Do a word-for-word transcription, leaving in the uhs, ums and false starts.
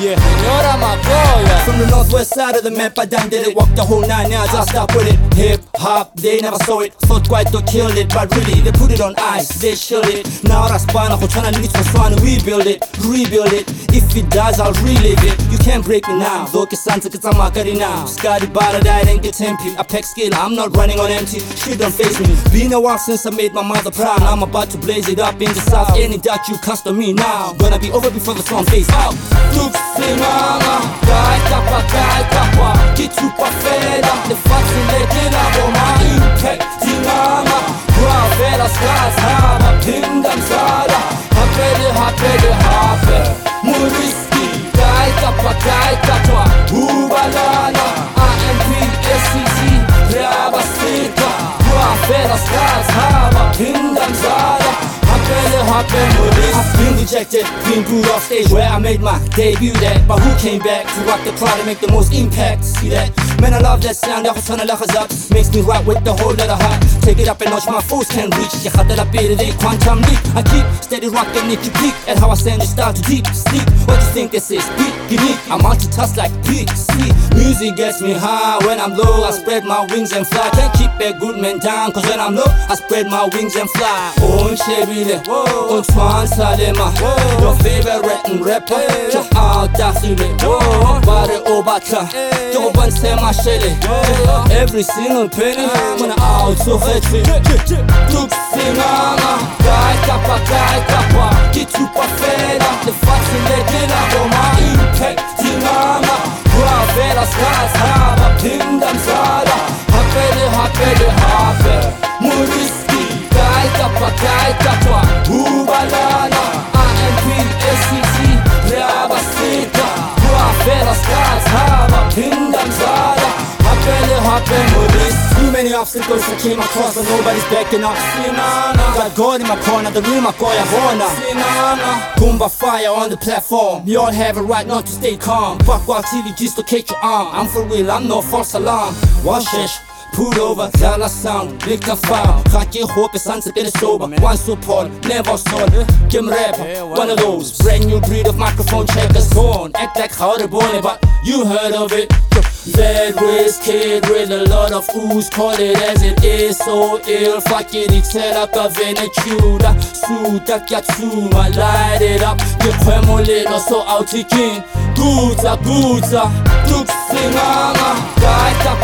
yeah, señora Magoya. From the northwest side of the map, I done did it. Walked the whole nine yards, I stopped with it. Hip hop, they never saw it. Thought quite to kill it, but really they put it on ice, they shield it. Now that's fine, I'm trying to lead for fun. Rebuild it, rebuild it. If it does, I'll relive it. You can't break me now. Though it's Santa, cause I'm Makari now. Scotty Bala died and get tempi. I pack skill, I'm not running on empty. Shit don't face me. Been a while since I made my mother proud. I'm about to blaze it up in the south. Any doubt you cast on me now. Gonna be over before the sun fades out. Tuxi mama, kai kapa, kai kapa. Kitupa feda, the facts in the killer. Boma impact, mama. Bravela stars, haba, pindam sada. Hapede, hapede, hape. Muriski, kai kapa, kai kapa. Ubalana, I M P, S C Z, Raba Sika. Bravela stars, haba, pindam sada. I've been rejected, been booed off stage where I made my debut that. But who came back to rock the crowd and make the most impact? See that? Man, I love that sound, that was trying to lock us up. Makes me rock with the whole lot of heart. Take it up and notch, my foes can't reach. You had that up here today, quantum leap. I keep steady rocking, Nicky Peak. At how I send you start to deep sleep. What you think this is? Beat, unique. I multitask like Peak. See, music gets me high. When I'm low, I spread my wings and fly. Can't keep a good man down, cause when I'm low, I spread my wings and fly. Oh, Chevy, oh, Twan Salema, your favorite rapper, check out Dakhile, Bare Obata, Joban Sema Shele, every single penny, when I'm out so happy. Tuxi mama, Kai Kappa, Kai Kappa, Kitupa Feda, the facts in the killer, Boma impact, mama, Bravela stars, haba, pindam sada, Hapede, hapede, hape, Muriski, Kai Kappa, Kai Kappa. Ubalana, I M P, S C Z, Raba Sika. Bravela stars, haba, pindam sada. Hapele, hapele, too many obstacles I came across, but nobody's backing up. Sinana, got God in my corner, the real Makoya Hona. Sinana, Kumba fire on the platform. You all have a right not to stay calm. Fuck while till you dislocate your arm. I'm for real, I'm no false alarm. Washish. Pull over, Zala sound, lick a file. Khaki hope sunset get it sober. One support, never sold. Kim rap, one of those. Brand new breed of microphone checkers. Go on, act like how they born it, but you heard of it. That race kid with a lot of ooze. Call it as it is, so ill. Fuck it, it's like a Venezuela. Suta Katsuma, light it up. You quemo little, so out again. Guza, Guza, Tuxi mama, Gaita